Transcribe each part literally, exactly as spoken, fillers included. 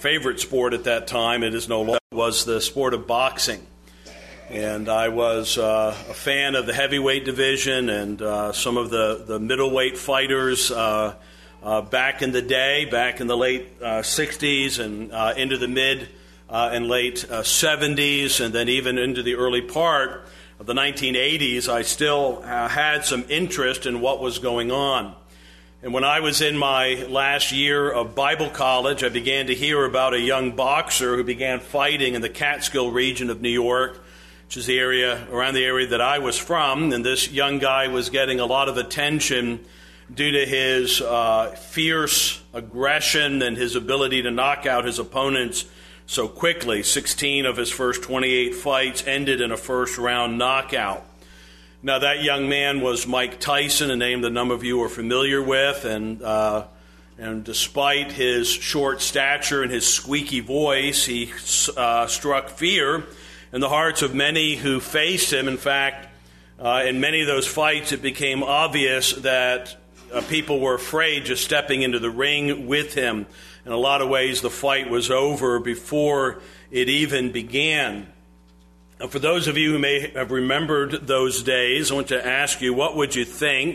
favorite sport at that time, it is no longer, was the sport of boxing. And I was uh, a fan of the heavyweight division and uh, some of the, the middleweight fighters uh, uh, back in the day, back in the late uh, sixties and uh, into the mid uh, and late uh, seventies, and then even into the early part of the nineteen eighties. I still uh, had some interest in what was going on. And when I was in my last year of Bible college, I began to hear about a young boxer who began fighting in the Catskill region of New York, which is the area, around the area that I was from. And this young guy was getting a lot of attention due to his uh, fierce aggression and his ability to knock out his opponents so quickly. sixteen of his first twenty-eight fights ended in a first-round knockout. Now, that young man was Mike Tyson, a name that a number of you are familiar with, and uh, and despite his short stature and his squeaky voice, he uh, struck fear in the hearts of many who faced him. In fact, uh, in many of those fights, it became obvious that uh, people were afraid just stepping into the ring with him. In a lot of ways, the fight was over before it even began. For those of you who may have remembered those days, I want to ask you, what would you think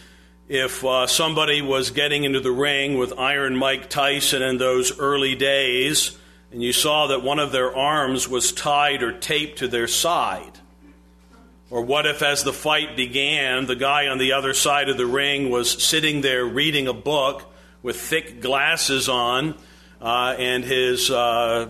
if uh, somebody was getting into the ring with Iron Mike Tyson in those early days, and you saw that one of their arms was tied or taped to their side? Or what if, as the fight began, the guy on the other side of the ring was sitting there reading a book with thick glasses on uh, and his Uh,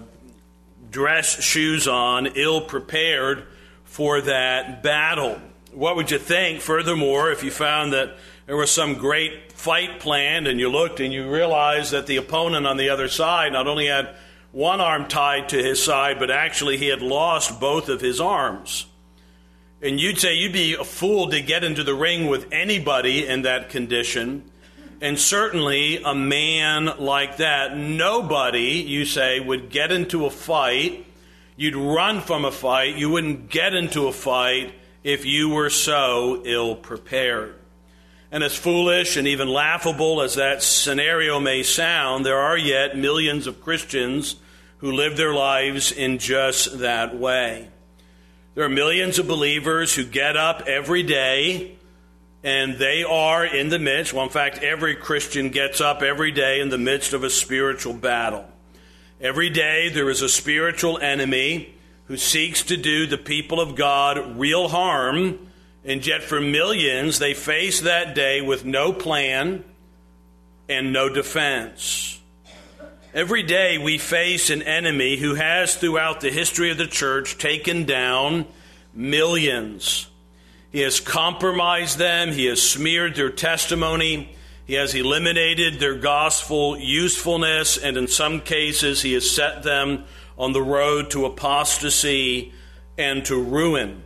dress shoes on, ill-prepared for that battle? What would you think, furthermore, if you found that there was some great fight planned and you looked and you realized that the opponent on the other side not only had one arm tied to his side, but actually he had lost both of his arms? And you'd say you'd be a fool to get into the ring with anybody in that condition. And certainly a man like that, nobody, you say, would get into a fight. You'd run from a fight. You wouldn't get into a fight if you were so ill-prepared. And as foolish and even laughable as that scenario may sound, there are yet millions of Christians who live their lives in just that way. There are millions of believers who get up every day, and they are in the midst, well, in fact, every Christian gets up every day in the midst of a spiritual battle. Every day there is a spiritual enemy who seeks to do the people of God real harm, and yet for millions they face that day with no plan and no defense. Every day we face an enemy who has, throughout the history of the church, taken down millions. He has compromised them. He has smeared their testimony. He has eliminated their gospel usefulness. And in some cases, he has set them on the road to apostasy and to ruin.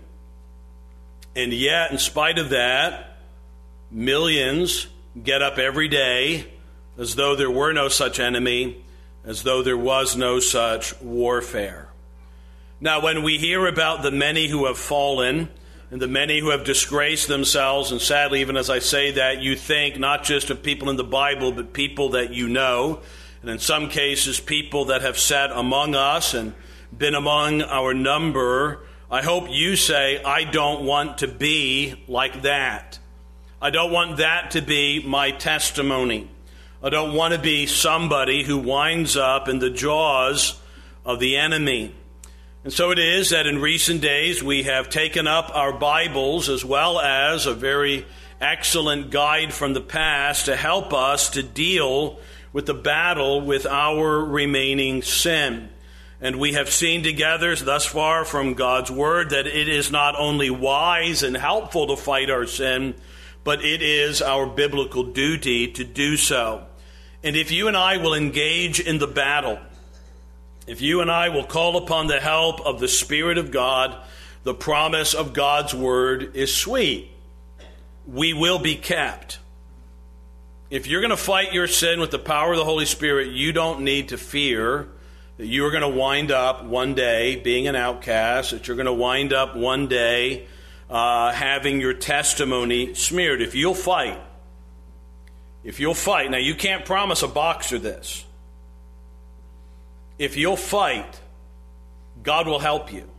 And yet, in spite of that, millions get up every day as though there were no such enemy, as though there was no such warfare. Now, when we hear about the many who have fallen, and the many who have disgraced themselves, and sadly, even as I say that, you think not just of people in the Bible, but people that you know, and in some cases, people that have sat among us and been among our number. I hope you say, I don't want to be like that. I don't want that to be my testimony. I don't want to be somebody who winds up in the jaws of the enemy. And so it is that in recent days we have taken up our Bibles as well as a very excellent guide from the past to help us to deal with the battle with our remaining sin. And we have seen together thus far from God's Word that it is not only wise and helpful to fight our sin, but it is our biblical duty to do so. And if you and I will engage in the battle, if you and I will call upon the help of the Spirit of God, the promise of God's Word is sweet. We will be kept. If you're going to fight your sin with the power of the Holy Spirit, you don't need to fear that you are going to wind up one day being an outcast, that you're going to wind up one day uh, having your testimony smeared. If you'll fight, if you'll fight. Now, you can't promise a boxer this. if you'll fight, God will help you.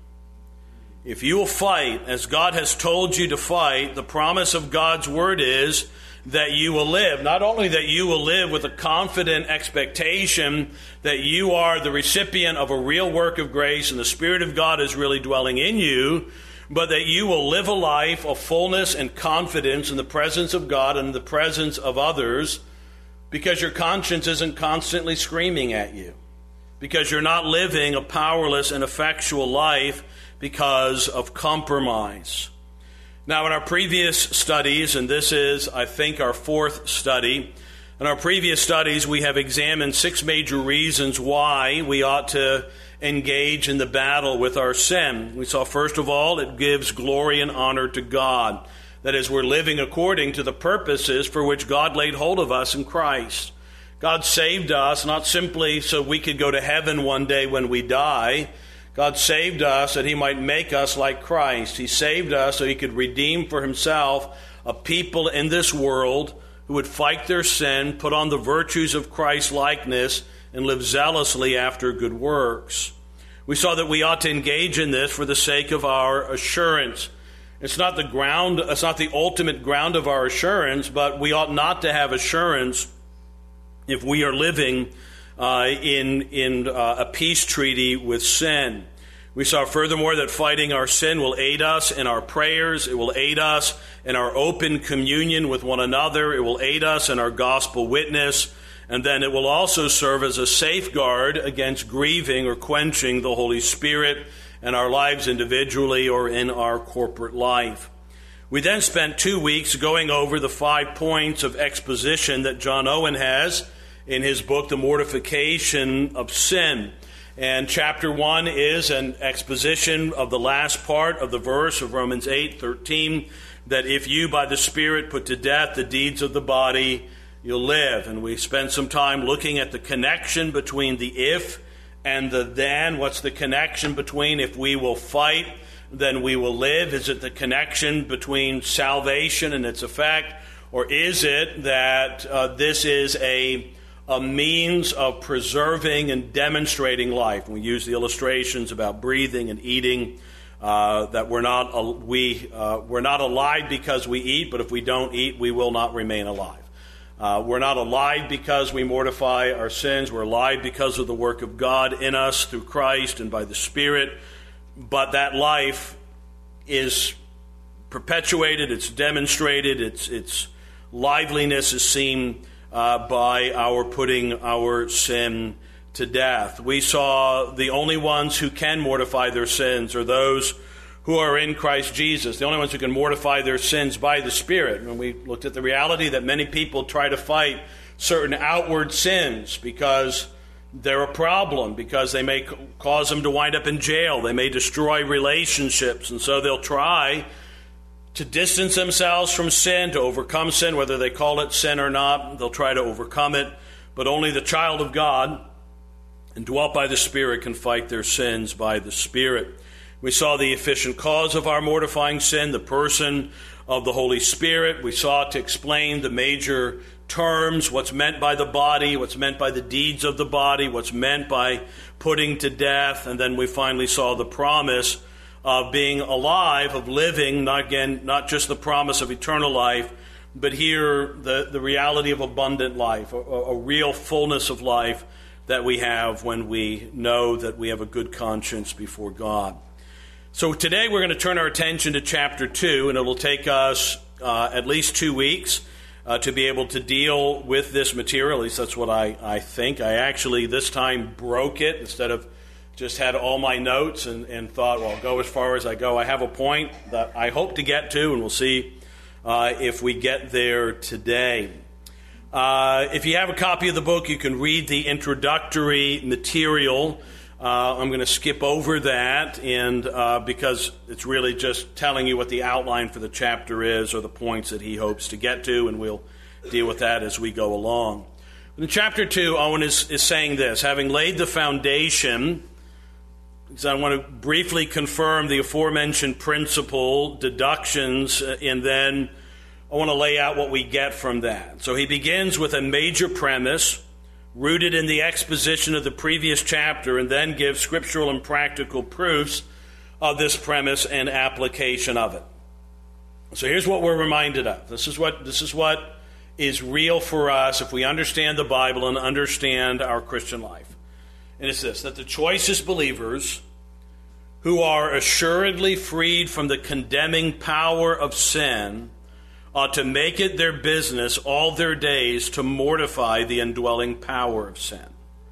If you will fight as God has told you to fight, the promise of God's word is that you will live. Not only that you will live with a confident expectation that you are the recipient of a real work of grace and the Spirit of God is really dwelling in you, but that you will live a life of fullness and confidence in the presence of God and in the presence of others, because your conscience isn't constantly screaming at you, because you're not living a powerless and effectual life because of compromise. Now, in our previous studies, and this is, I think, our fourth study, in our previous studies we have examined six major reasons why we ought to engage in the battle with our sin. We saw, first of all, it gives glory and honor to God. That is, we're living according to the purposes for which God laid hold of us in Christ. God saved us not simply so we could go to heaven one day when we die. God saved us that he might make us like Christ. He saved us so he could redeem for himself a people in this world who would fight their sin, put on the virtues of Christ's likeness, and live zealously after good works. We saw that we ought to engage in this for the sake of our assurance. It's not the ground, it's not the ultimate ground of our assurance, but we ought not to have assurance if we are living uh, in, in uh, a peace treaty with sin. We saw furthermore that fighting our sin will aid us in our prayers. It will aid us in our open communion with one another. It will aid us in our gospel witness. And then it will also serve as a safeguard against grieving or quenching the Holy Spirit in our lives individually or in our corporate life. We then spent two weeks going over the five points of exposition that John Owen has in his book, The Mortification of Sin. And chapter one is an exposition of the last part of the verse of Romans eight thirteen, that if you by the Spirit put to death the deeds of the body, you'll live. And we spent some time looking at the connection between the if and the then. What's the connection between if we will fight, then we will live? Is it the connection between salvation and its effect? Or is it that uh, this is a a means of preserving and demonstrating life? We use the illustrations about breathing and eating, uh, that we're not uh, we uh, we're not alive because we eat, but if we don't eat, we will not remain alive. Uh, we're not alive because we mortify our sins. We're alive because of the work of God in us through Christ and by the Spirit. But that life is perpetuated, it's demonstrated, its its liveliness is seen Uh, by our putting our sin to death. We saw the only ones who can mortify their sins are those who are in Christ Jesus. The only ones who can mortify their sins by the Spirit. And we looked at the reality that many people try to fight certain outward sins because they're a problem, because they may cause them to wind up in jail. They may destroy relationships. And so they'll try to distance themselves from sin, to overcome sin, whether they call it sin or not. They'll try to overcome it. But only the child of God, indwelt by the Spirit, can fight their sins by the Spirit. We saw the efficient cause of our mortifying sin, the person of the Holy Spirit. We sought to explain the major terms, what's meant by the body, what's meant by the deeds of the body, what's meant by putting to death. And then we finally saw the promise of being alive, of living, not again, not just the promise of eternal life, but here the, the reality of abundant life, a, a real fullness of life that we have when we know that we have a good conscience before God. So today we're going to turn our attention to chapter two, and it will take us uh, at least two weeks uh, to be able to deal with this material. At least that's what I, I think. I actually this time broke it instead of just had all my notes and, and thought, well, I'll go as far as I go. I have a point that I hope to get to, and we'll see uh, if we get there today. Uh, if you have a copy of the book, you can read the introductory material. Uh, I'm going to skip over that, and uh, because it's really just telling you what the outline for the chapter is, or the points that he hopes to get to, and we'll deal with that as we go along. In chapter two, Owen is, is saying this: having laid the foundation, so I want to briefly confirm the aforementioned principle, deductions, and then I want to lay out what we get from that. So he begins with a major premise rooted in the exposition of the previous chapter, and then give scriptural and practical proofs of this premise and application of it. So here's what we're reminded of. This is what this is what is real for us if we understand the Bible and understand our Christian life. And it's this, that the choicest believers who are assuredly freed from the condemning power of sin ought to make it their business all their days to mortify the indwelling power of sin.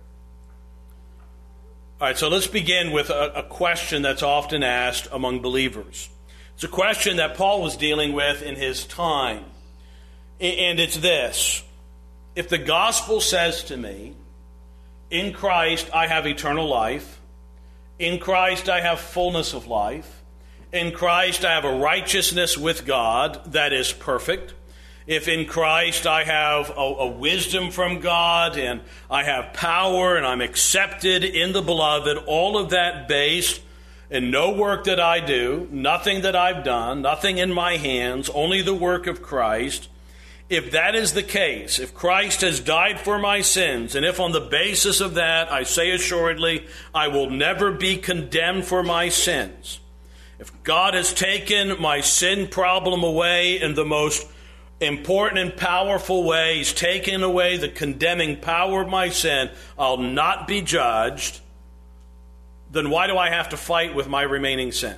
All right, so let's begin with a, a question that's often asked among believers. It's a question that Paul was dealing with in his time. And it's this: if the gospel says to me, in Christ I have eternal life, in Christ I have fullness of life, in Christ I have a righteousness with God that is perfect, if in Christ I have a, a wisdom from God and I have power and I'm accepted in the beloved, all of that based in no work that I do, nothing that I've done, nothing in my hands, only the work of Christ. If that is the case, if Christ has died for my sins, and if on the basis of that I say assuredly I will never be condemned for my sins, if God has taken my sin problem away in the most important and powerful way, He's taken away the condemning power of my sin, I'll not be judged, then why do I have to fight with my remaining sin?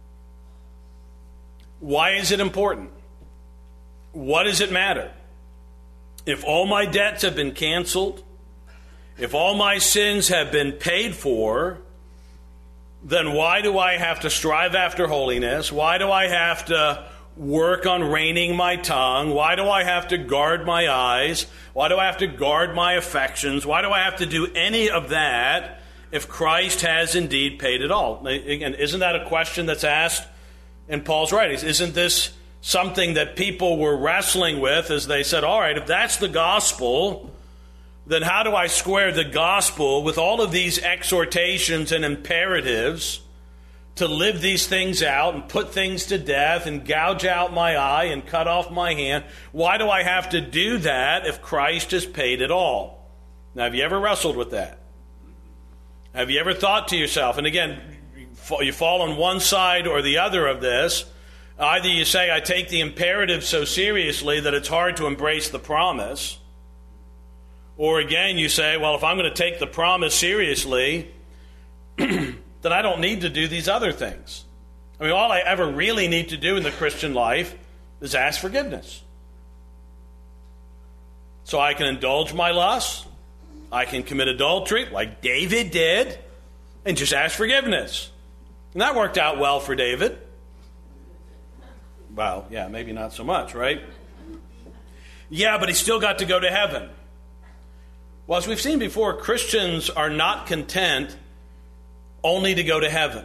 Why is it important? What does it matter? If all my debts have been canceled, if all my sins have been paid for, then why do I have to strive after holiness? Why do I have to work on reining my tongue? Why do I have to guard my eyes? Why do I have to guard my affections? Why do I have to do any of that if Christ has indeed paid it all? Again, isn't that a question that's asked in Paul's writings? Isn't this something that people were wrestling with as they said, all right, if that's the gospel, then how do I square the gospel with all of these exhortations and imperatives to live these things out and put things to death and gouge out my eye and cut off my hand? Why do I have to do that if Christ has paid it all? Now, have you ever wrestled with that? Have you ever thought to yourself, and again, you fall on one side or the other of this, either you say, I take the imperative so seriously that it's hard to embrace the promise, or again, you say, well, if I'm going to take the promise seriously, then I don't need to do these other things. I mean, all I ever really need to do in the Christian life is ask forgiveness. So I can indulge my lusts, I can commit adultery, like David did, and just ask forgiveness. And that worked out well for David. Well, yeah, maybe not so much, right? Yeah, but he still got to go to heaven. Well, as we've seen before, Christians are not content only to go to heaven.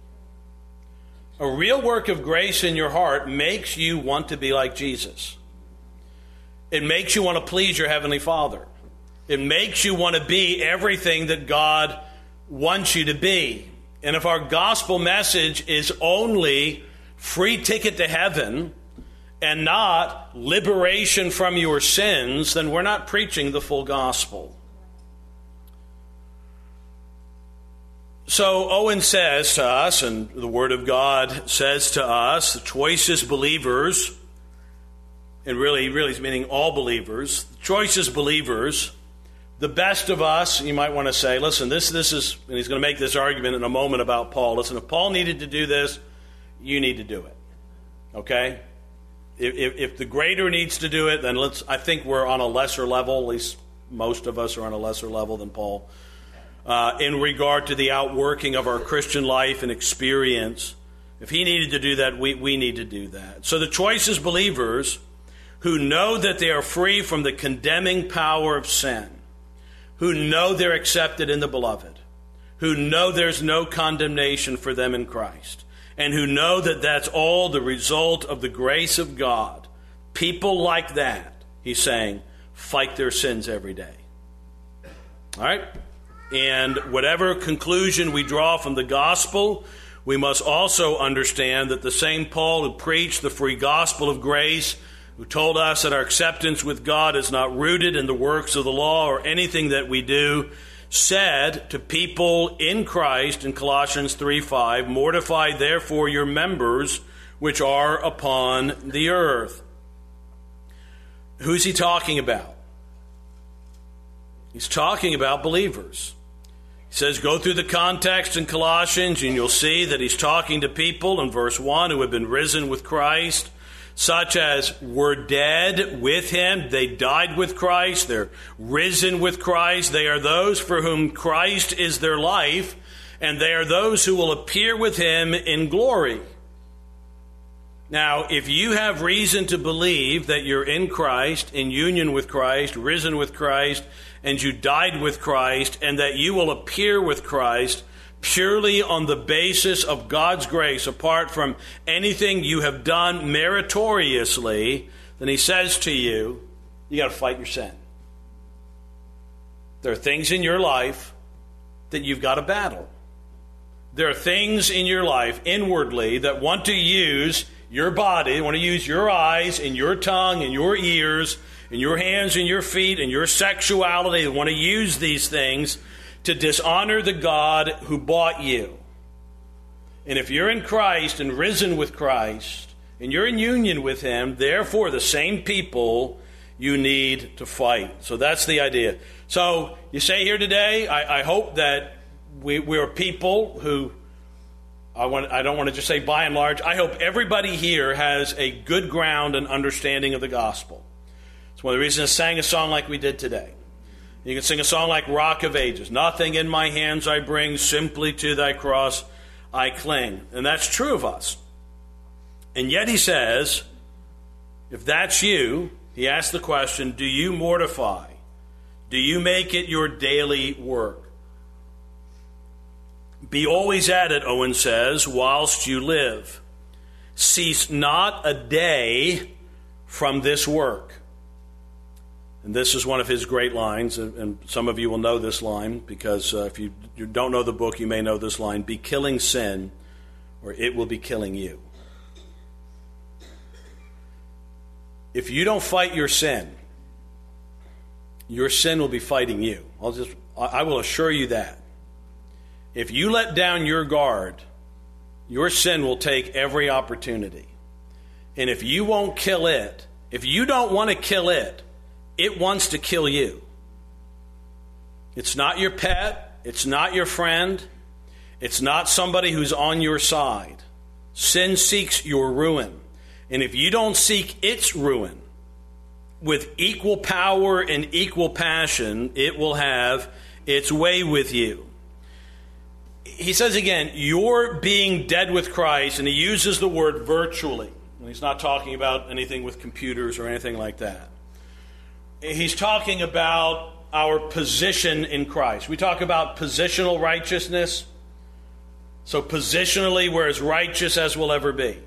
A real work of grace in your heart makes you want to be like Jesus. It makes you want to please your Heavenly Father. It makes you want to be everything that God wants you to be. And if our gospel message is only free ticket to heaven and not liberation from your sins, then we're not preaching the full gospel. So Owen says to us, and the Word of God says to us, the choicest believers, and really, really is meaning all believers, the choicest believers, the best of us, you might want to say, listen, this, this is, and he's going to make this argument in a moment about Paul. Listen, if Paul needed to do this, you need to do it. Okay? If, if, if the greater needs to do it, then let's, I think we're on a lesser level, at least most of us are on a lesser level than Paul, uh, in regard to the outworking of our Christian life and experience. If he needed to do that, we, we need to do that. So the choicest believers who know that they are free from the condemning power of sin, who know they're accepted in the beloved, who know there's no condemnation for them in Christ, and who know that that's all the result of the grace of God. People like that, he's saying, fight their sins every day. All right? And whatever conclusion we draw from the gospel, we must also understand that the same Paul who preached the free gospel of grace who told us that our acceptance with God is not rooted in the works of the law or anything that we do, said to people in Christ in Colossians three five, "Mortify therefore your members which are upon the earth." Who's he talking about? He's talking about believers. He says, go through the context in Colossians and you'll see that he's talking to people in verse one who have been risen with Christ, such as were dead with him. They died with Christ. They're risen with Christ. They are those for whom Christ is their life, and they are those who will appear with him in glory. Now, if you have reason to believe that you're in Christ, in union with Christ, risen with Christ, and you died with Christ, and that you will appear with Christ purely on the basis of God's grace, apart from anything you have done meritoriously, then he says to you, you got to fight your sin. There are things in your life that you've got to battle. There are things in your life inwardly that want to use your body, want to use your eyes and your tongue and your ears and your hands and your feet and your sexuality. They want to use these things to dishonor the God who bought you. And if you're in Christ and risen with Christ and you're in union with him, therefore the same people you need to fight. So that's the idea. So you say here today, I, I hope that we, we're people who, I want, I don't want to just say by and large, I hope everybody here has a good ground and understanding of the gospel. It's one of the reasons I sang a song like we did today. You can sing a song like Rock of Ages. Nothing in my hands I bring, simply to thy cross I cling. And that's true of us. And yet he says, if that's you, he asks the question, do you mortify? Do you make it your daily work? Be always at it, Owen says, whilst you live. Cease not a day from this work. And this is one of his great lines, and some of you will know this line, because uh, if you, you don't know the book, you may know this line. Be killing sin, or it will be killing you. If you don't fight your sin, your sin will be fighting you. I'll just, I will assure you that. If you let down your guard, your sin will take every opportunity. And if you won't kill it, if you don't want to kill it, it wants to kill you. It's not your pet. It's not your friend. It's not somebody who's on your side. Sin seeks your ruin. And if you don't seek its ruin with equal power and equal passion, it will have its way with you. He says again, you're being dead with Christ, and he uses the word virtually. And he's not talking about anything with computers or anything like that. He's talking about our position in Christ. We talk about positional righteousness. So positionally, we're as righteous as we'll ever be.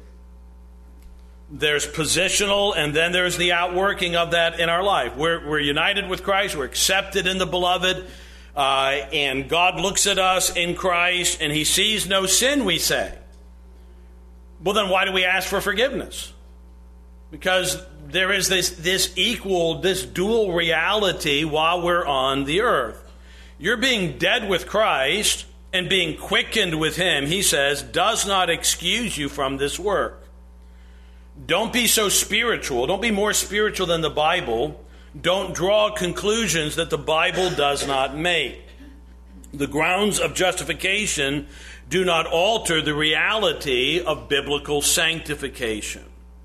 There's positional, and then there's the outworking of that in our life. We're, we're united with Christ. We're accepted in the beloved. Uh, and God looks at us in Christ, and he sees no sin, we say. Well, then why do we ask for forgiveness? Because there is this, this equal, this dual reality while we're on the earth. You're being dead with Christ and being quickened with him, he says, does not excuse you from this work. Don't be so spiritual. Don't be more spiritual than the Bible. Don't draw conclusions that the Bible does not make. The grounds of justification do not alter the reality of biblical sanctification.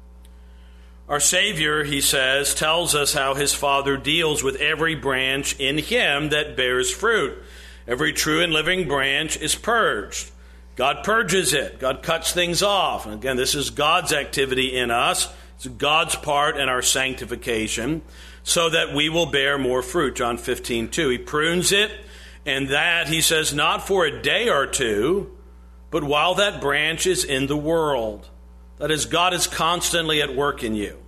Our Savior, he says, tells us how his Father deals with every branch in him that bears fruit. Every true and living branch is purged. God purges it. God cuts things off. And again, this is God's activity in us. It's God's part in our sanctification, so that we will bear more fruit. John fifteen two. He prunes it, and that, he says, not for a day or two, but while that branch is in the world. That is, God is constantly at work in you.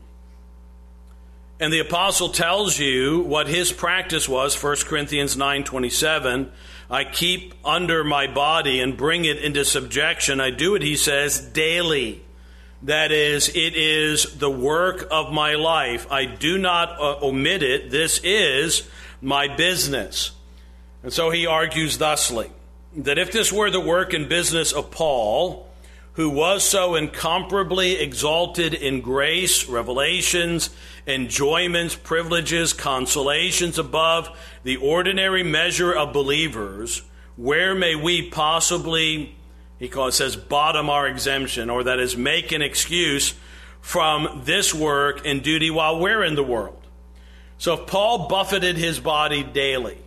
And the apostle tells you what his practice was, First Corinthians nine twenty-seven. I keep under my body and bring it into subjection. I do it, he says, daily. That is, it is the work of my life. I do not uh, omit it. This is my business. And so he argues thusly, that if this were the work and business of Paul, who was so incomparably exalted in grace, revelations, enjoyments, privileges, consolations above the ordinary measure of believers, where may we possibly, he calls, says, bottom our exemption, or that is, make an excuse from this work and duty while we're in the world? So if Paul buffeted his body daily,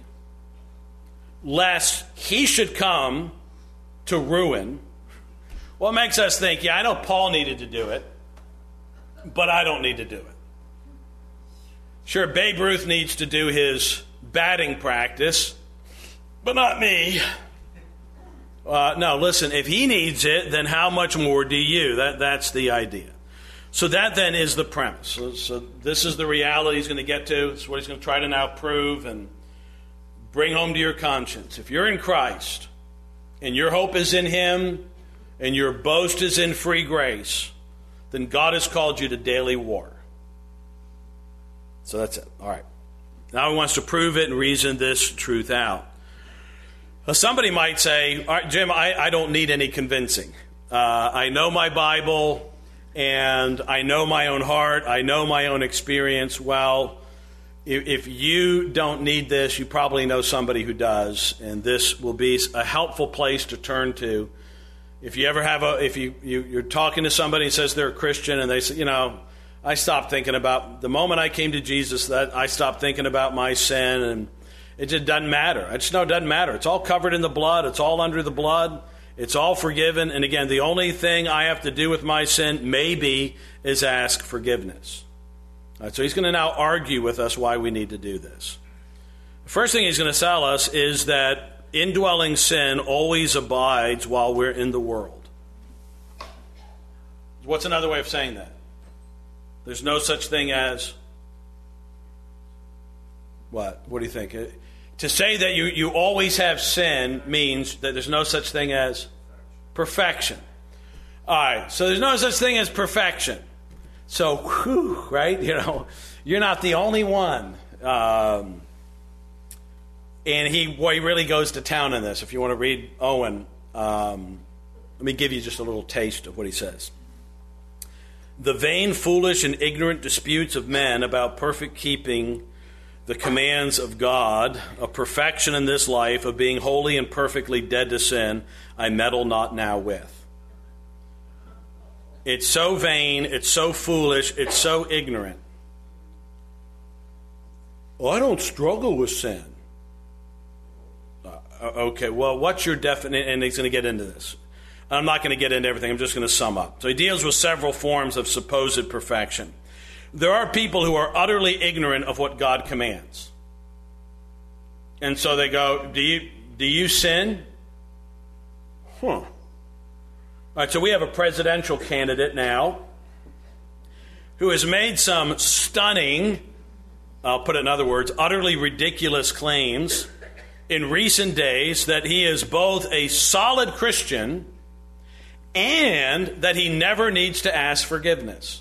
lest he should come to ruin, well, it makes us think, yeah, I know Paul needed to do it, but I don't need to do it. Sure, Babe Ruth needs to do his batting practice, but not me. Uh, no, listen, if he needs it, then how much more do you? That, that's the idea. So that then is the premise. So, so this is the reality he's going to get to. It's what he's going to try to now prove and bring home to your conscience. If you're in Christ and your hope is in him and your boast is in free grace, then God has called you to daily war. So that's it. All right. Now he wants to prove it and reason this truth out. Now somebody might say, all right, Jim, I, I don't need any convincing. Uh, I know my Bible and I know my own heart. I know my own experience. Well, if, if you don't need this, you probably know somebody who does, and this will be a helpful place to turn to. If you ever have a, if you, you you're talking to somebody and says they're a Christian and they say, you know, I stopped thinking about, the moment I came to Jesus, that I stopped thinking about my sin, and it just doesn't matter. I just know it doesn't matter. It's all covered in the blood. It's all under the blood. It's all forgiven. And again, the only thing I have to do with my sin, maybe, is ask forgiveness. All right, so he's going to now argue with us why we need to do this. The first thing he's going to tell us is that indwelling sin always abides while we're in the world. What's another way of saying that? There's no such thing as what? What do you think? To say that you, you always have sin means that there's no such thing as perfection. All right, so there's no such thing as perfection. So, whew, right? You know, you're not the only one. Um, and he, boy, he really goes to town on this. If you want to read Owen, um, let me give you just a little taste of what he says. The vain, foolish, and ignorant disputes of men about perfect keeping the commands of God, of perfection in this life, of being holy and perfectly dead to sin, I meddle not now with. It's so vain, it's so foolish, it's so ignorant. Well, I don't struggle with sin. Uh, okay, well, what's your definition? And he's going to get into this. I'm not going to get into everything. I'm just going to sum up. So he deals with several forms of supposed perfection. There are people who are utterly ignorant of what God commands. And so they go, do you, do you sin? Huh. All right, so we have a presidential candidate now who has made some stunning, I'll put it in other words, utterly ridiculous claims in recent days that he is both a solid Christian and that he never needs to ask forgiveness.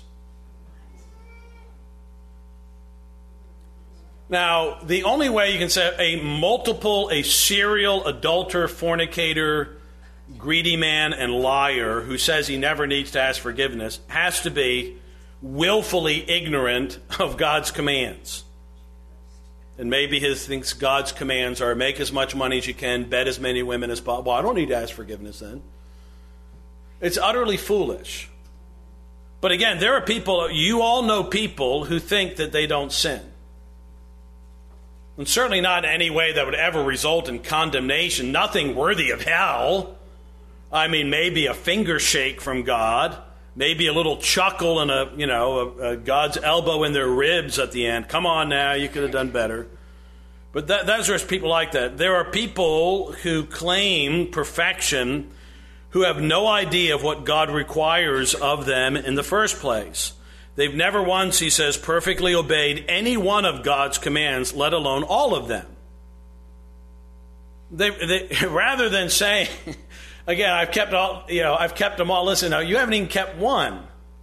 Now, the only way you can say a multiple, a serial adulterer, fornicator, greedy man, and liar who says he never needs to ask forgiveness has to be willfully ignorant of God's commands. And maybe he thinks God's commands are make as much money as you can, bed as many women as possible. Well, I don't need to ask forgiveness then. It's utterly foolish. But again, there are people, you all know people who think that they don't sin. And certainly not in any way that would ever result in condemnation. Nothing worthy of hell. I mean, maybe a finger shake from God. Maybe a little chuckle and a, you know, a, a God's elbow in their ribs at the end. Come on now, you could have done better. But that, those are people like that. There are people who claim perfection who have no idea of what God requires of them in the first place. They've never once, he says, perfectly obeyed any one of God's commands, let alone all of them. They, they, rather than saying, again, I've kept all, you know, I've kept them all. Listen, now you haven't even kept one.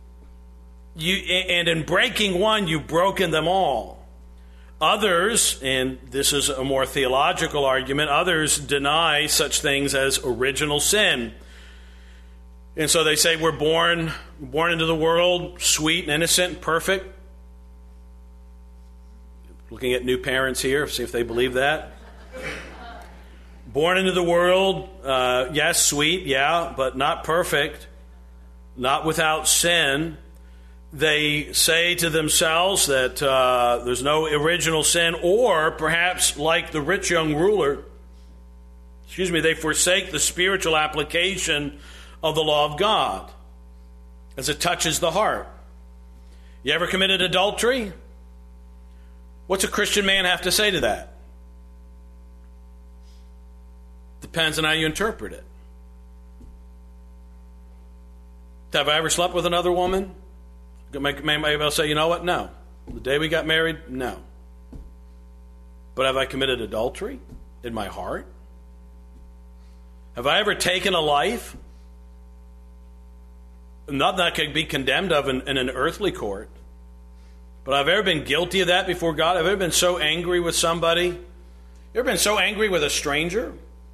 you, and in breaking one, you've broken them all. Others, and this is a more theological argument, others deny such things as original sin. And so they say we're born, born into the world sweet and innocent and perfect. Looking at new parents here, see if they believe that. Born into the world, uh, yes, sweet, yeah, but not perfect, not without sin. They say to themselves that uh, there's no original sin, or perhaps like the rich young ruler, excuse me, they forsake the spiritual application of the law of God as it touches the heart. You ever committed adultery? What's a Christian man have to say to that? Depends on how you interpret it. Have I ever slept with another woman? Maybe I'll say, you know what? No. The day we got married, no. But have I committed adultery in my heart? Have I ever taken a life? Not that I could be condemned of in, in an earthly court. But have I ever been guilty of that before God? Have I ever been so angry with somebody? You ever been so angry with a stranger?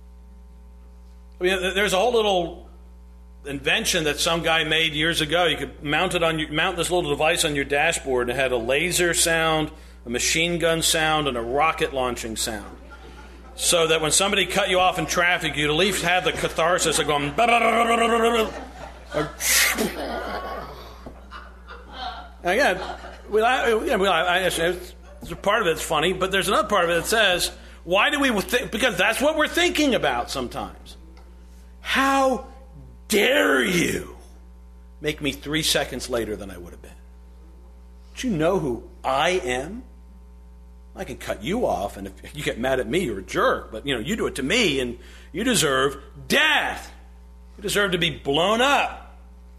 I mean, there's a whole little invention that some guy made years ago. You could mount it on your, mount this little device on your dashboard, and it had a laser sound, a machine gun sound, and a rocket launching sound. So that when somebody cut you off in traffic, you'd at least have the catharsis of going. Again, we, I, we, I, it's, part of it's funny, but there's another part of it that says, why do we think? Because that's what we're thinking about sometimes. How dare you make me three seconds later than I would have been? Do you know who I am? I can cut you off, and if you get mad at me, you're a jerk. But, you know, you do it to me, and you deserve death. You deserve to be blown up.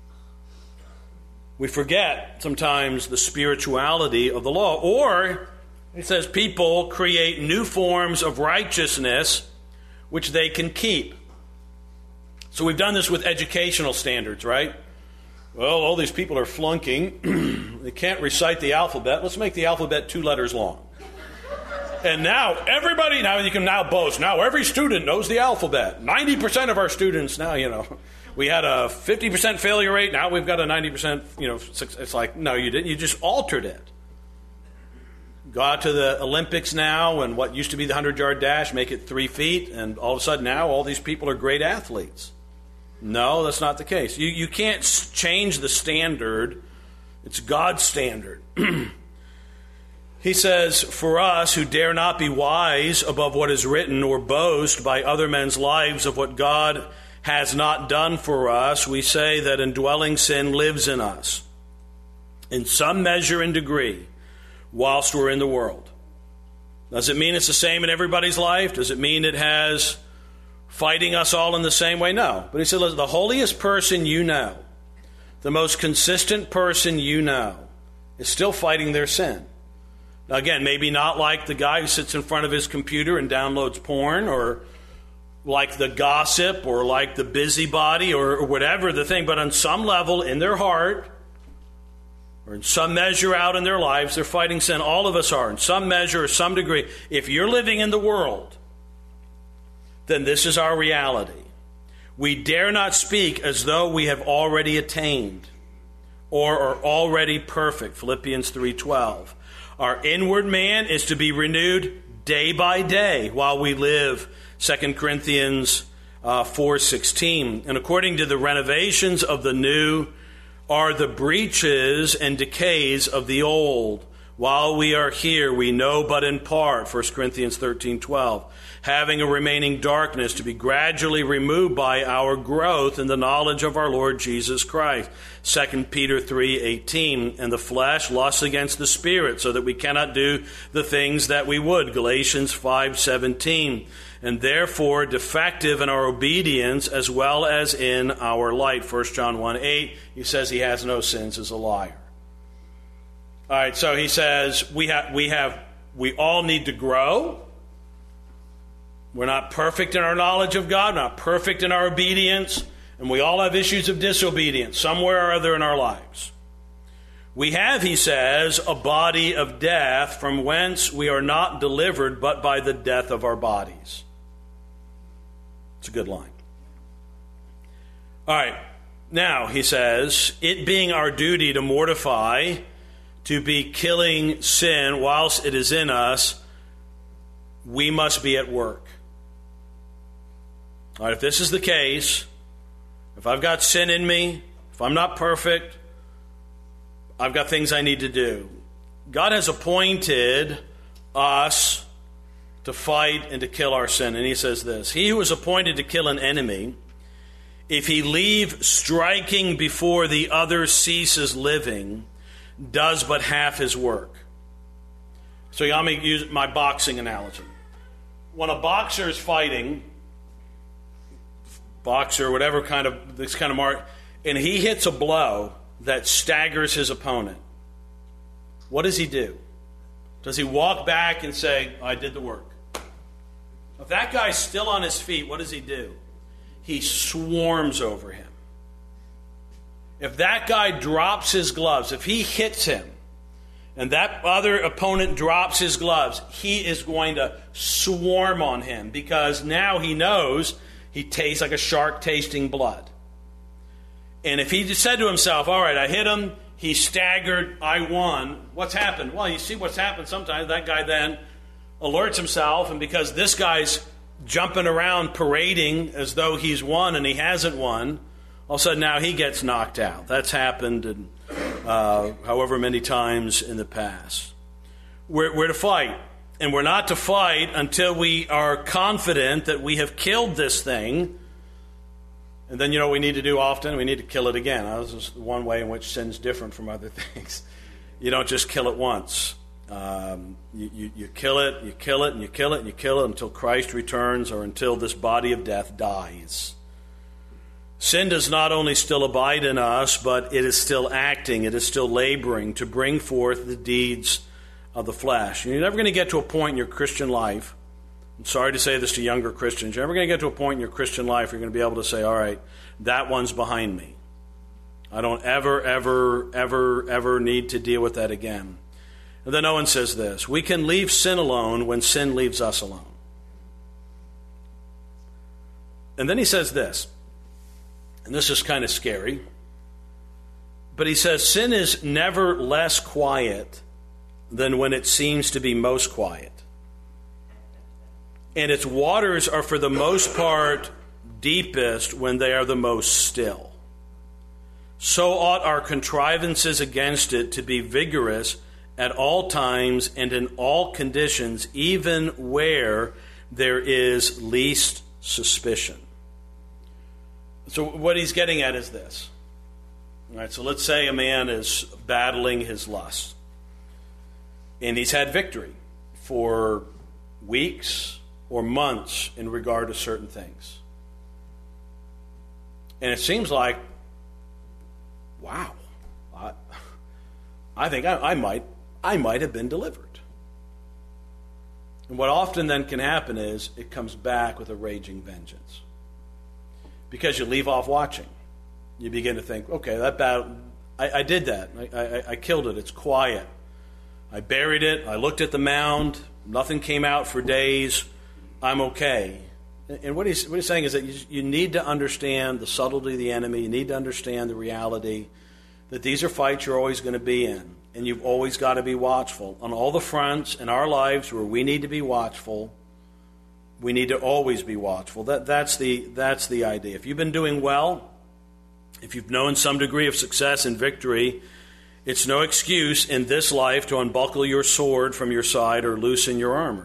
We forget sometimes the spirituality of the law. Or, it says, people create new forms of righteousness which they can keep. So we've done this with educational standards, right? Well, all these people are flunking. They can't recite the alphabet. Let's make the alphabet two letters long. And now everybody, now you can now boast, now every student knows the alphabet. ninety percent of our students now, you know, we had a fifty percent failure rate. Now we've got a ninety percent, you know, it's like, no, you didn't. You just altered it. Got to the Olympics now, and what used to be the hundred-yard dash, make it three feet, and all of a sudden now all these people are great athletes. No, that's not the case. You, you can't change the standard. It's God's standard. He says, for us who dare not be wise above what is written or boast by other men's lives of what God has not done for us, we say that indwelling sin lives in us in some measure and degree whilst we're in the world. Does it mean it's the same in everybody's life? Does it mean it has fighting us all in the same way? No. But he said, listen, the holiest person you know, the most consistent person you know, is still fighting their sin. Now, again, maybe not like the guy who sits in front of his computer and downloads porn, or like the gossip, or like the busybody, or, or whatever the thing, but on some level in their heart, or in some measure out in their lives, they're fighting sin. All of us are, in some measure or some degree. If you're living in the world, then this is our reality. We dare not speak as though we have already attained or are already perfect. Philippians three twelve. Our inward man is to be renewed day by day while we live. Second Corinthians uh, four sixteen. And according to the renovations of the new are the breaches and decays of the old. While we are here, we know but in part, First Corinthians thirteen twelve, having a remaining darkness to be gradually removed by our growth in the knowledge of our Lord Jesus Christ. Second Peter three eighteen, and the flesh lusts against the Spirit, so that we cannot do the things that we would. Galatians five seventeen, and therefore defective in our obedience as well as in our light. First John one eight, he says he has no sins, is a liar. All right, so he says we have we have we all need to grow. We're not perfect in our knowledge of God, not perfect in our obedience, and we all have issues of disobedience somewhere or other in our lives. We have, he says, a body of death, from whence we are not delivered but by the death of our bodies. It's a good line. All right. Now, he says, it being our duty to mortify, to be killing sin whilst it is in us, we must be at work. All right, if this is the case, if I've got sin in me, if I'm not perfect, I've got things I need to do. God has appointed us to fight and to kill our sin. And he says this, he who is appointed to kill an enemy, if he leave striking before the other ceases living, does but half his work. So I'm going to use my boxing analogy. When a boxer is fighting, boxer, whatever kind of, this kind of mark, and he hits a blow that staggers his opponent, what does he do? Does he walk back and say, I did the work? If that guy's still on his feet, what does he do? He swarms over him. If that guy drops his gloves, if he hits him, and that other opponent drops his gloves, he is going to swarm on him, because now he knows he tastes like a shark tasting blood. And if he just said to himself, all right, I hit him, he staggered, I won, what's happened? Well, you see what's happened sometimes. That guy then alerts himself, and because this guy's jumping around parading as though he's won and he hasn't won, all of a sudden now he gets knocked out. That's happened in, uh, however many times in the past. We're, we're to fight, and we're not to fight until we are confident that we have killed this thing. And then, you know what we need to do often? We need to kill it again. Now, this is one way in which sin's different from other things. You don't just kill it once. Um, you, you, you kill it, you kill it, and you kill it, and you kill it until Christ returns, or until this body of death dies. Sin does not only still abide in us, but it is still acting, it is still laboring to bring forth the deeds of the flesh. You're never going to get to a point in your Christian life, I'm sorry to say this to younger Christians, you're never going to get to a point in your Christian life where you're going to be able to say, all right, that one's behind me. I don't ever, ever, ever, ever need to deal with that again. And then Owen says this, we can leave sin alone when sin leaves us alone. And then he says this, and this is kind of scary, but he says sin is never less quiet than when it seems to be most quiet. And its waters are for the most part deepest when they are the most still. So ought our contrivances against it to be vigorous at all times and in all conditions, even where there is least suspicion. So what he's getting at is this. All right, so let's say a man is battling his lust, and he's had victory for weeks or months in regard to certain things. And it seems like, wow, I, I think I, I might I might have been delivered. And what often then can happen is it comes back with a raging vengeance. Because you leave off watching. You begin to think, okay, that battle, I, I did that. I, I, I killed it. It's quiet. I buried it. I looked at the mound. Nothing came out for days. I'm okay. And what he's, what he's saying is that you, you need to understand the subtlety of the enemy. You need to understand the reality that these are fights you're always going to be in. And you've always got to be watchful. On all the fronts in our lives where we need to be watchful, we need to always be watchful. That, that's the, that's the idea. If you've been doing well, if you've known some degree of success and victory, it's no excuse in this life to unbuckle your sword from your side or loosen your armor.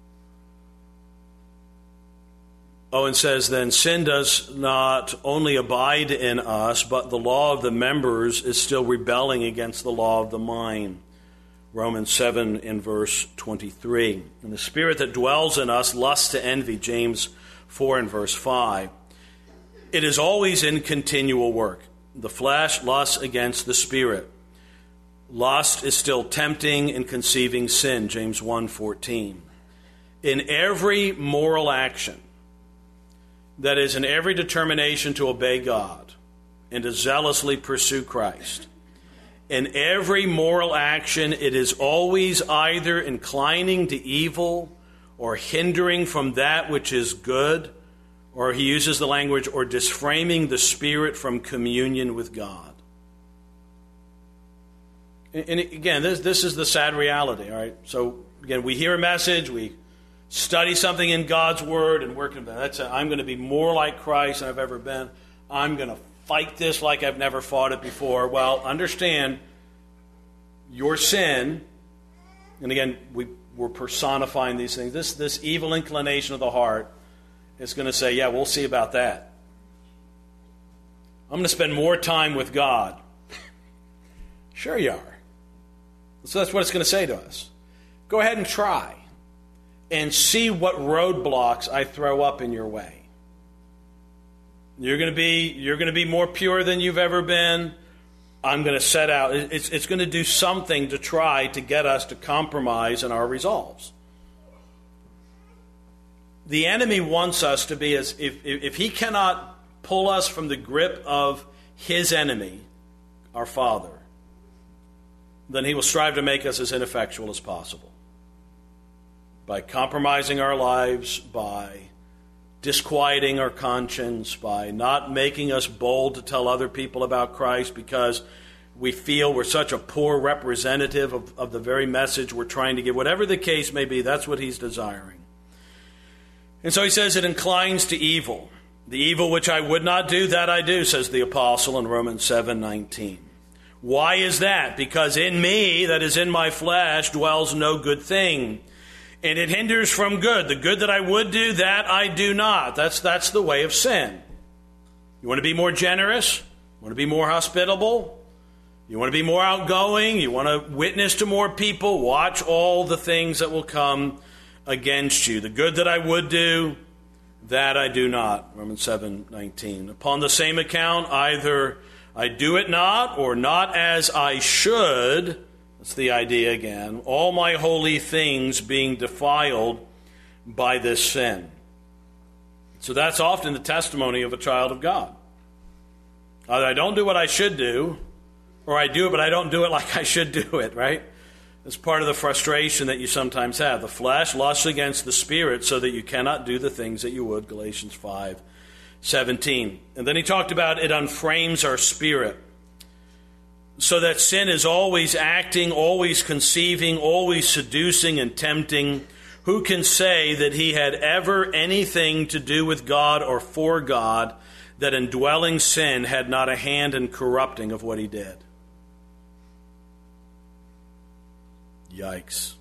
Owen says, then, sin does not only abide in us, but the law of the members is still rebelling against the law of the mind. Romans seven in verse twenty-three. And the spirit that dwells in us lusts to envy, James four in verse five. It is always in continual work. The flesh lusts against the spirit. Lust is still tempting and conceiving sin, James one fourteen. In every moral action, that is, in every determination to obey God and to zealously pursue Christ, In every moral action, it is always either inclining to evil or hindering from that which is good, or he uses the language, or disframing the spirit from communion with God. And again, this, this is the sad reality, all right? So, again, we hear a message, we study something in God's Word, and we're going to, that's a, I'm going to be more like Christ than I've ever been. I'm going to fight this like I've never fought it before. Well, understand, your sin, and again, we, we're personifying these things, this, this evil inclination of the heart is going to say, yeah, we'll see about that. I'm going to spend more time with God. Sure you are. So that's what it's going to say to us. Go ahead and try and see what roadblocks I throw up in your way. You're going to be you're going to be more pure than you've ever been. I'm going to set out. It's it's going to do something to try to get us to compromise in our resolves. The enemy wants us to be as if if he cannot pull us from the grip of his enemy, our Father, then he will strive to make us as ineffectual as possible. By compromising our lives, by disquieting our conscience, by not making us bold to tell other people about Christ because we feel we're such a poor representative of, of the very message we're trying to give. Whatever the case may be, that's what he's desiring. And so he says it inclines to evil. The evil which I would not do, that I do, says the apostle in Romans seven nineteen. Why is that? Because in me, that is in my flesh, dwells no good thing. And it hinders from good. The good that I would do, that I do not. That's, that's the way of sin. You want to be more generous? You want to be more hospitable? You want to be more outgoing? You want to witness to more people? Watch all the things that will come against you. The good that I would do, that I do not. Romans seven nineteen. Upon the same account, either I do it not, or not as I should. That's the idea again. All my holy things being defiled by this sin. So that's often the testimony of a child of God. Either I don't do what I should do, or I do it, but I don't do it like I should do it, right? That's part of the frustration that you sometimes have. The flesh lusts against the Spirit so that you cannot do the things that you would, Galatians five seventeen. And then he talked about it unframes our spirit. So that sin is always acting, always conceiving, always seducing and tempting. Who can say that he had ever anything to do with God or for God, that indwelling sin had not a hand in corrupting of what he did? Yikes.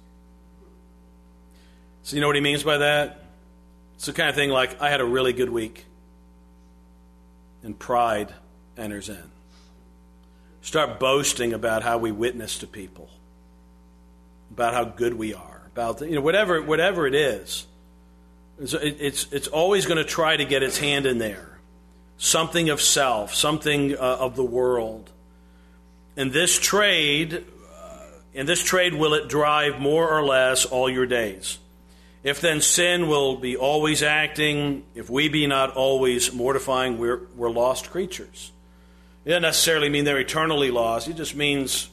So you know what he means by that? It's the kind of thing like, I had a really good week. And pride enters in. Start boasting about how we witness to people, about how good we are, about the, you know whatever whatever it is. It's it's, it's always going to try to get its hand in there, something of self, something uh, of the world. And this trade, uh, in this trade, will it drive more or less all your days? If then sin will be always acting, if we be not always mortifying, we're we're lost creatures. It doesn't necessarily mean they're eternally lost. It just means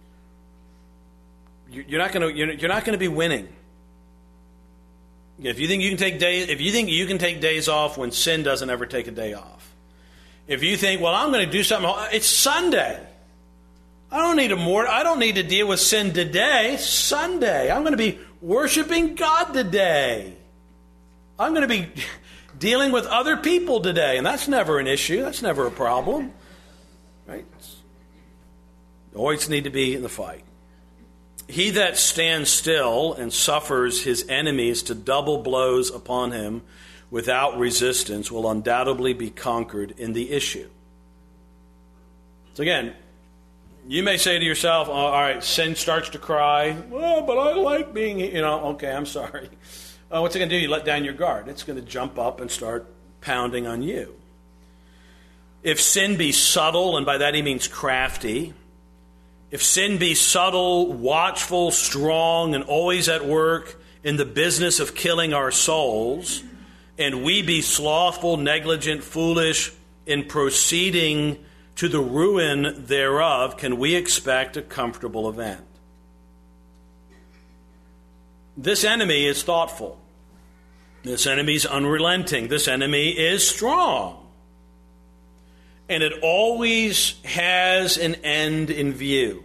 you're not going to you're not going to be winning. If you think you can take days, if you think you can take days off when sin doesn't ever take a day off, if you think, well, I'm going to do something, it's Sunday. I don't need to more. I don't need to deal with sin today. It's Sunday. I'm going to be worshiping God today. I'm going to be dealing with other people today, and that's never an issue. That's never a problem. Right? Always need to be in the fight. He that stands still and suffers his enemies to double blows upon him without resistance will undoubtedly be conquered in the issue. So again, you may say to yourself, oh, all right, sin starts to cry. Well, but I like being, you know, okay, I'm sorry. Uh, what's it going to do? You let down your guard. It's going to jump up and start pounding on you. If sin be subtle, and by that he means crafty, if sin be subtle, watchful, strong, and always at work in the business of killing our souls, and we be slothful, negligent, foolish in proceeding to the ruin thereof, can we expect a comfortable event? This enemy is thoughtful. This enemy is unrelenting. This enemy is strong. And it always has an end in view.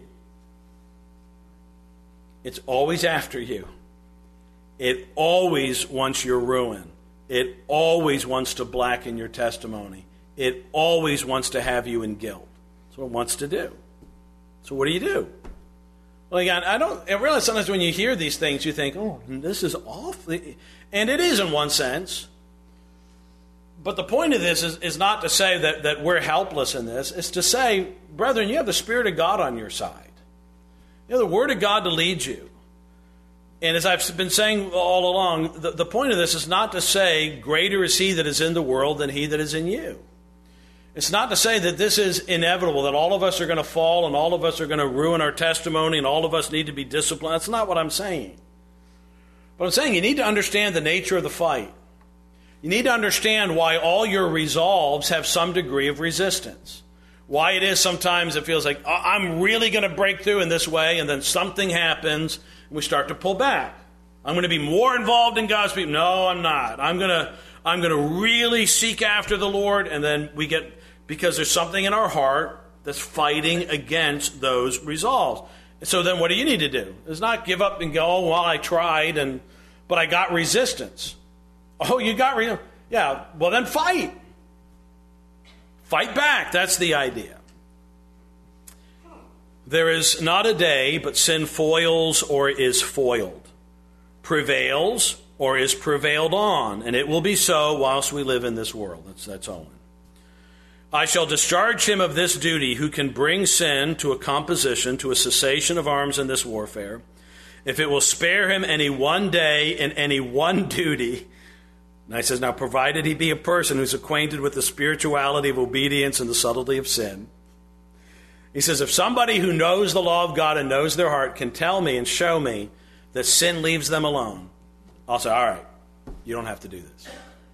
It's always after you. It always wants your ruin. It always wants to blacken your testimony. It always wants to have you in guilt. That's what it wants to do. So what do you do? Well, again, I don't. I realize sometimes when you hear these things, you think, "Oh, this is awful," and it is in one sense. But the point of this is, is not to say that, that we're helpless in this. It's to say, brethren, you have the Spirit of God on your side. You have the Word of God to lead you. And as I've been saying all along, the, the point of this is not to say, greater is He that is in the world than he that is in you. It's not to say that this is inevitable, that all of us are going to fall and all of us are going to ruin our testimony and all of us need to be disciplined. That's not what I'm saying. But I'm saying you need to understand the nature of the fight. You need to understand why all your resolves have some degree of resistance. Why it is sometimes it feels like, I'm really going to break through in this way, and then something happens and we start to pull back. I'm going to be more involved in God's people. No, I'm not. I'm going to I'm going to really seek after the Lord, and then we get, because there's something in our heart that's fighting against those resolves. So then what do you need to do? It's not give up and go, oh, well, I tried, and but I got resistance. Oh, you got resistance? Yeah, well then fight. Fight back. That's the idea. There is not a day, but sin foils or is foiled, prevails or is prevailed on, and it will be so whilst we live in this world. That's, that's Owen. I shall discharge him of this duty who can bring sin to a composition, to a cessation of arms in this warfare, if it will spare him any one day and any one duty. And he says, now, provided he be a person who's acquainted with the spirituality of obedience and the subtlety of sin. He says, if somebody who knows the law of God and knows their heart can tell me and show me that sin leaves them alone, I'll say, all right, you don't have to do this.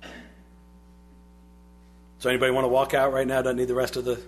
So anybody want to walk out right now? Doesn't need the rest of the...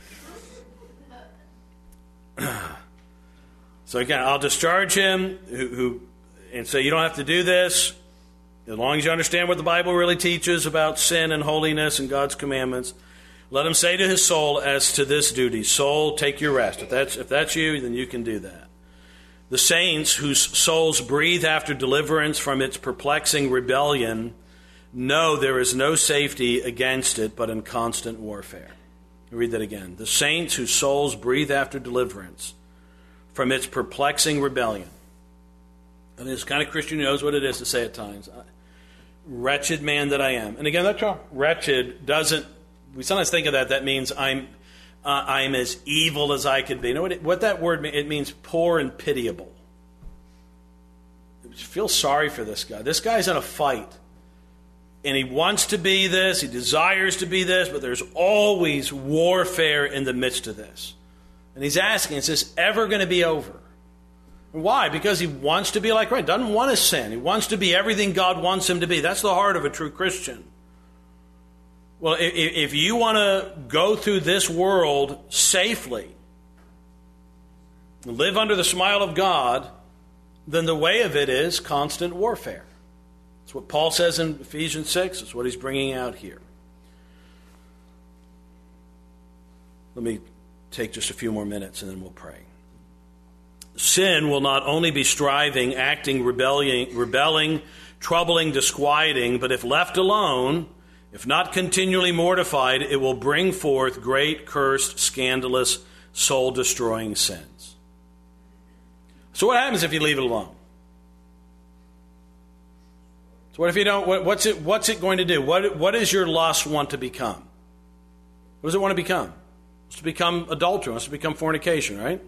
So again, I'll discharge him who, who and say, you don't have to do this. As long as you understand what the Bible really teaches about sin and holiness and God's commandments, let him say to his soul as to this duty, soul, take your rest. If that's, if that's you, then you can do that. The saints whose souls breathe after deliverance from its perplexing rebellion know there is no safety against it but in constant warfare. I'll read that again. The saints whose souls breathe after deliverance from its perplexing rebellion. And this kind of Christian who knows what it is to say at times, wretched man that I am. And again, that term, wretched, doesn't, we sometimes think of that, that means I'm uh, I'm as evil as I could be. You know what, it, what that word means? It means poor and pitiable. Feel sorry for this guy. This guy's in a fight. And he wants to be this, he desires to be this, but there's always warfare in the midst of this. And he's asking, is this ever going to be over? Why? Because he wants to be like Christ. Doesn't want to sin. He wants to be everything God wants him to be. That's the heart of a true Christian. Well, if, if you want to go through this world safely, live under the smile of God, then the way of it is constant warfare. That's what Paul says in Ephesians six. It's what he's bringing out here. Let me take just a few more minutes and then we'll pray. Sin will not only be striving, acting, rebelling, rebelling, troubling, disquieting, but if left alone, if not continually mortified, it will bring forth great, cursed, scandalous, soul-destroying sins. So what happens if you leave it alone? So what if you don't? What, what's it? What's it going to do? What What does your lust want to become? What does it want to become? It wants to become adultery. It wants to become fornication, right?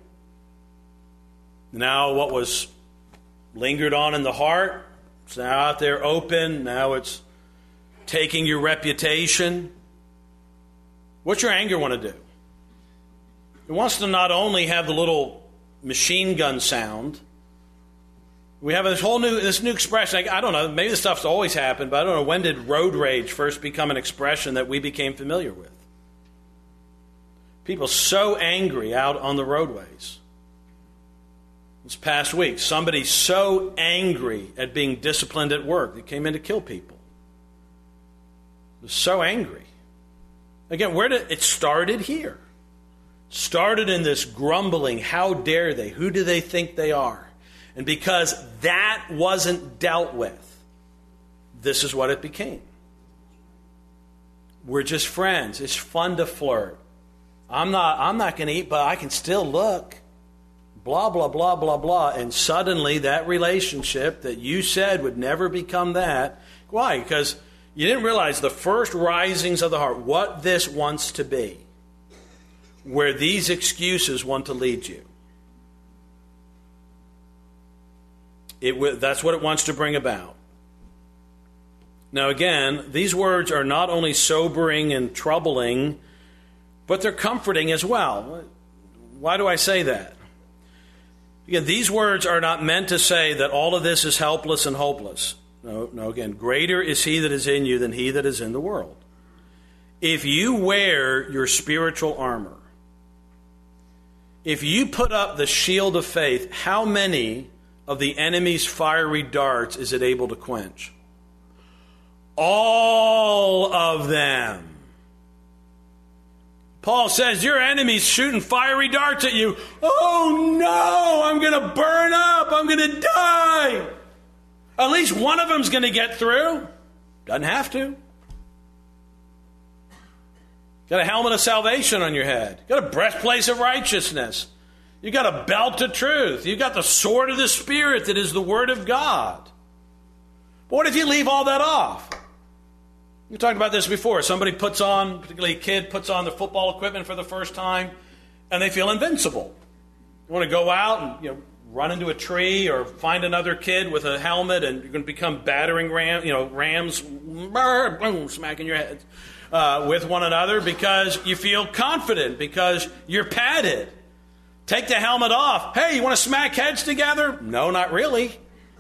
Now what was lingered on in the heart, it's now out there open. Now it's taking your reputation. What's your anger want to do? It wants to not only have the little machine gun sound. We have this whole new this new expression. I, I don't know, maybe this stuff's always happened, but I don't know, when did road rage first become an expression that we became familiar with? People so angry out on the roadways. This past week, somebody so angry at being disciplined at work that came in to kill people. Was so angry. Again, where did it started here? Started in this grumbling, how dare they? Who do they think they are? And because that wasn't dealt with, this is what it became. We're just friends. It's fun to flirt. I'm not I'm not going to eat, but I can still look. Blah, blah, blah, blah, blah. And suddenly that relationship that you said would never become that. Why? Because you didn't realize the first risings of the heart, what this wants to be, where these excuses want to lead you. It, that's what it wants to bring about. Now again, these words are not only sobering and troubling, but they're comforting as well. Why do I say that? Again, these words are not meant to say that all of this is helpless and hopeless. No, no, again, greater is he that is in you than he that is in the world. If you wear your spiritual armor, if you put up the shield of faith, how many of the enemy's fiery darts is it able to quench? All of them. Paul says, your enemy's shooting fiery darts at you. Oh no, I'm going to burn up. I'm going to die. At least one of them's going to get through. Doesn't have to. Got a helmet of salvation on your head. Got a breastplate of righteousness. You got a belt of truth. You got the sword of the Spirit that is the Word of God. But what if you leave all that off? We talked about this before. Somebody puts on, particularly a kid, puts on the football equipment for the first time, and they feel invincible. You want to go out and you know run into a tree or find another kid with a helmet, and you're going to become battering ram, you know, rams, boom, smacking your head uh, with one another because you feel confident, because you're padded. Take the helmet off. Hey, you want to smack heads together? No, not really.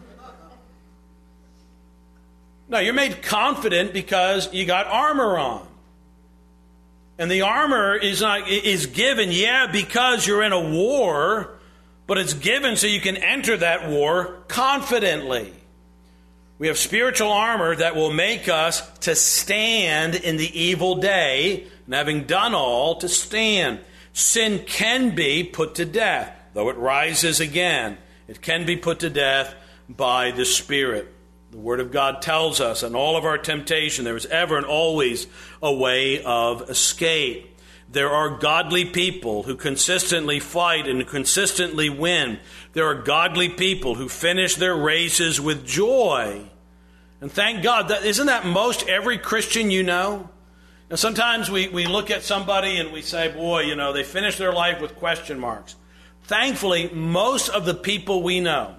No, you're made confident because you got armor on. And the armor is not is given, yeah, because you're in a war, but it's given so you can enter that war confidently. We have spiritual armor that will make us to stand in the evil day, and having done all, to stand. Sin can be put to death, though it rises again. It can be put to death by the Spirit. The Word of God tells us in all of our temptation, there is ever and always a way of escape. There are godly people who consistently fight and consistently win. There are godly people who finish their races with joy. And thank God, that isn't that most every Christian you know? Now sometimes we, we look at somebody and we say, boy, you know, they finish their life with question marks. Thankfully, most of the people we know,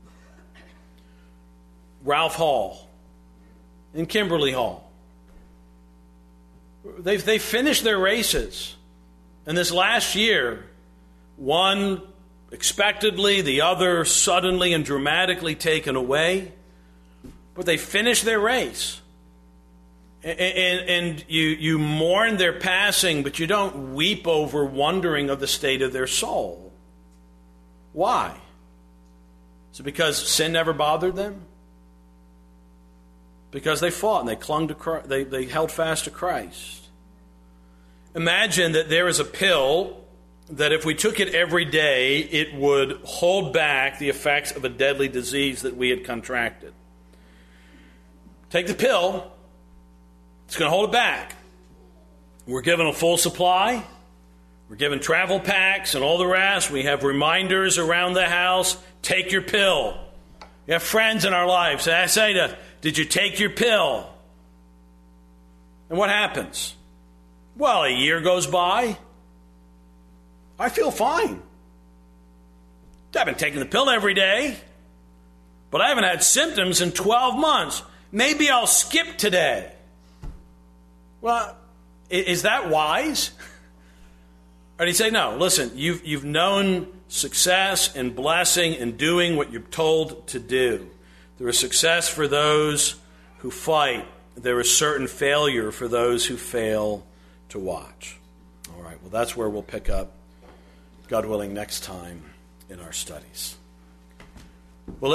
Ralph Hall and Kimberly Hall, They've, they finished their races. And this last year, one expectedly, the other suddenly and dramatically taken away. But they finished their race. And, and, and you, you mourn their passing, but you don't weep over wondering of the state of their soul. Why? Is it because sin never bothered them? Because they fought and they clung to Christ, they, they held fast to Christ. Imagine that there is a pill that if we took it every day, it would hold back the effects of a deadly disease that we had contracted. Take the pill, it's going to hold it back. We're given a full supply. We're given travel packs and all the rest. We have reminders around the house. Take your pill. We have friends in our lives. I say to did you take your pill? And what happens? Well, a year goes by. I feel fine. I've been taking the pill every day, but I haven't had symptoms in twelve months. Maybe I'll skip today. Well, is that wise? Or do you say, no, listen, you've, you've known success and blessing in doing what you're told to do. There is success for those who fight. There is certain failure for those who fail to watch. All right. right, well, that's where we'll pick up, God willing, next time in our studies. Well,